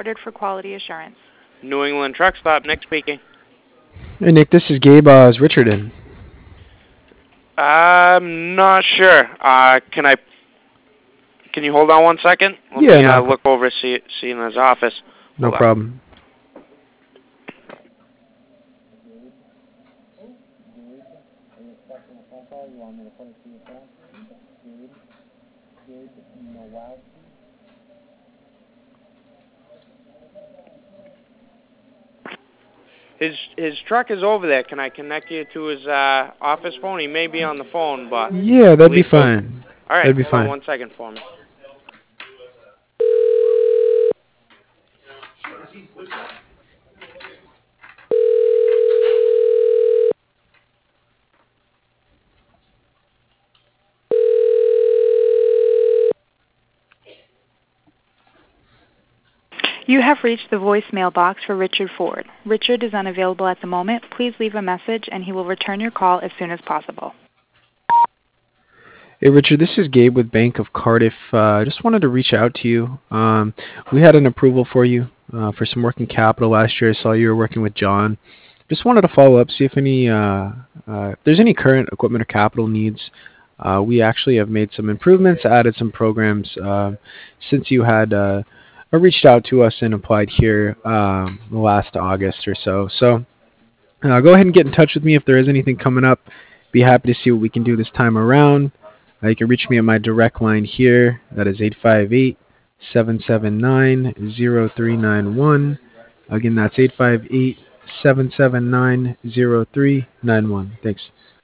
monitored for quality assurance. New England Truck Stop, Nick speaking. Hey, Nick, this is Gabe. Is Richard in? I'm not sure. Can you hold on 1 second? Let me look over, see in his office. No problem. His truck is over there. Can I connect you to his office phone? He may be on the phone, but... Yeah, that'd be fine. All right, that'd be hold fine. on 1 second for me. You have reached the voicemail box for Richard Ford. Richard is unavailable at the moment. Please leave a message and he will return your call as soon as possible. Hey, Richard, this is Gabe with Bank of Cardiff. Just wanted to reach out to you. We had an approval for you for some working capital last year. I saw you were working with John. Just wanted to follow up, see if if there's any current equipment or capital needs. We actually have made some improvements, added some programs since you had reached out to us and applied here last August or so. So go ahead and get in touch with me if there is anything coming up. Be happy to see what we can do this time around. You can reach me at my direct line here. That is 858-779-0391. Again, that's 858-779-0391. Thanks.